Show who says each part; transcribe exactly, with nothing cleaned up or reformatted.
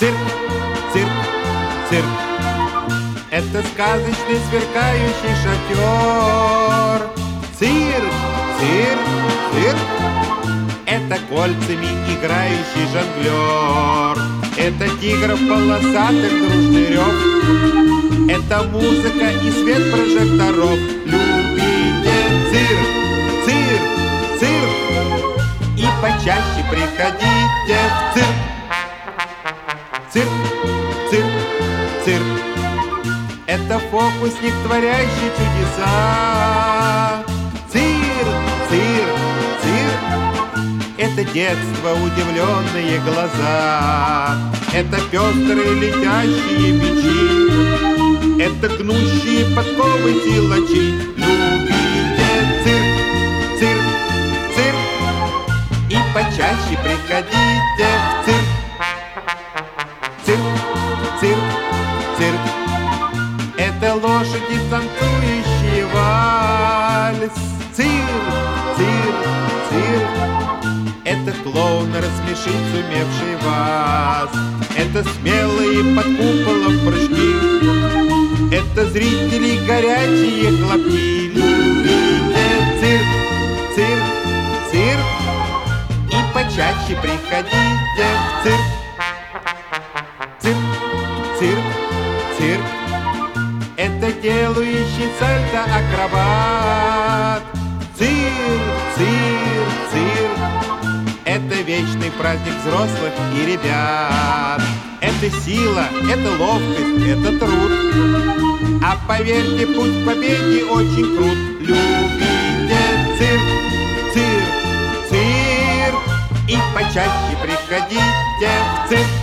Speaker 1: Цирк, цирк, цирк. Это сказочный сверкающий шатер. Цирк, цирк, цирк. Это кольцами играющий жонглер. Это тигров полосатых дружный рев. Это музыка и свет прожекторов. Любите цирк, цирк, цирк. И почаще приходите в цирк. Цирк, цирк, цирк. Это фокусник, творящий чудеса. Цирк, цирк, цирк. Это детство, удивленные глаза. Это пестрые летящие мечи. Это гнущие подковы силачи. Любите цирк, цирк, цирк. И почаще приходите в цирк. Цирк, цирк, цирк. Это лошади, танцующие вальс. Цирк, цирк, цирк. Это клоун, рассмешить сумевший вас. Это смелые под куполом прыжки. Это зрители, горячие хлопки. Любите цирк, цирк, цирк. И почаще приходите в цирк. Цирк, цирк, цирк. Это делающий сальто акробат. Цирк, цирк, цирк. Это вечный праздник взрослых и ребят. Это сила, это ловкость, это труд. А поверьте, путь к победе очень крут. Любите цирк, цирк, цирк. И почаще приходите в цирк.